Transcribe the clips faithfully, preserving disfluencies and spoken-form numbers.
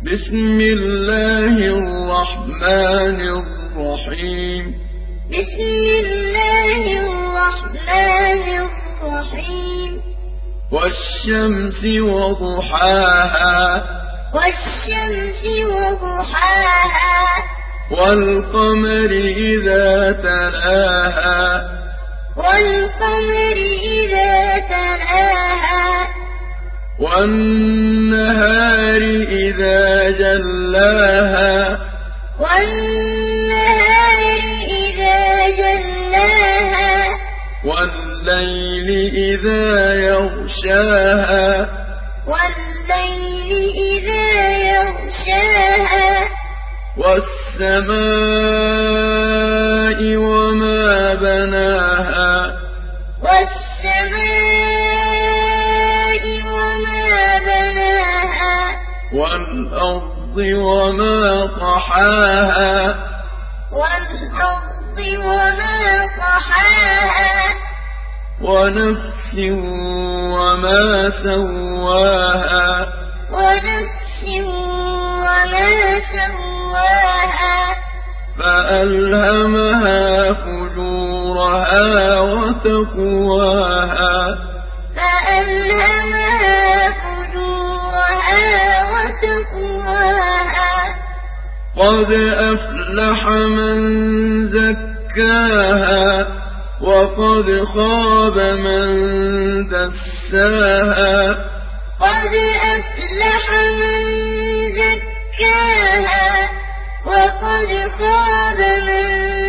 بسم الله الرحمن الرحيم بسم الله الرحمن الرحيم والشمس وضحاها والشمس وضحاها والقمر إذا تلاها والقمر إذا تلاها والنهار إذا جلاها والنهار إذا جلاها والليل إذا يغشاها والليل إذا يغشاها والسماء وما بناها والسماء وما بناها والأرض وما طحاها والأرض وما طحاها ونفس وما سواها ونفس وما سواها فألهمها فجورها وتقواها فألهمها فجورها وتقواها قد أفلح من زكاها وقد خاب من دساها قد أفلح من زكاها وقد خاب من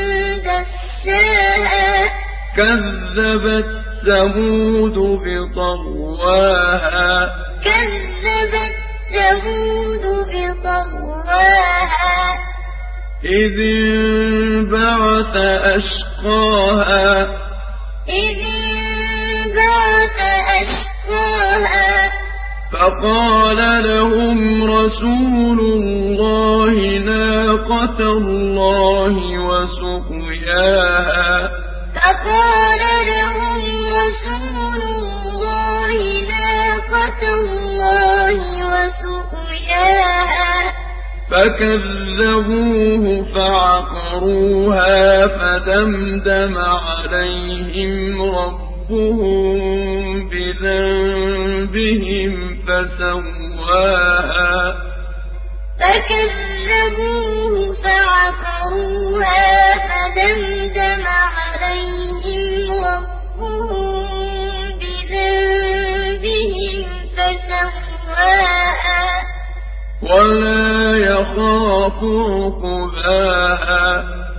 دساها كذبت ثمود بطغواها كذبت ثمود بطغواها إذ انبعث أشقاها إذ انبعث أشقاها فقال لهم رسول الله ناقة الله وسقياها فقال لهم رسول الله ناقة الله وسقياها فكذبوه فعقروها فدمدم عليهم ربهم بذنبهم فسواها فكذبوه فعقروها فدمدم عليهم ربهم بذنبهم فسواها ولا يخاف عقباها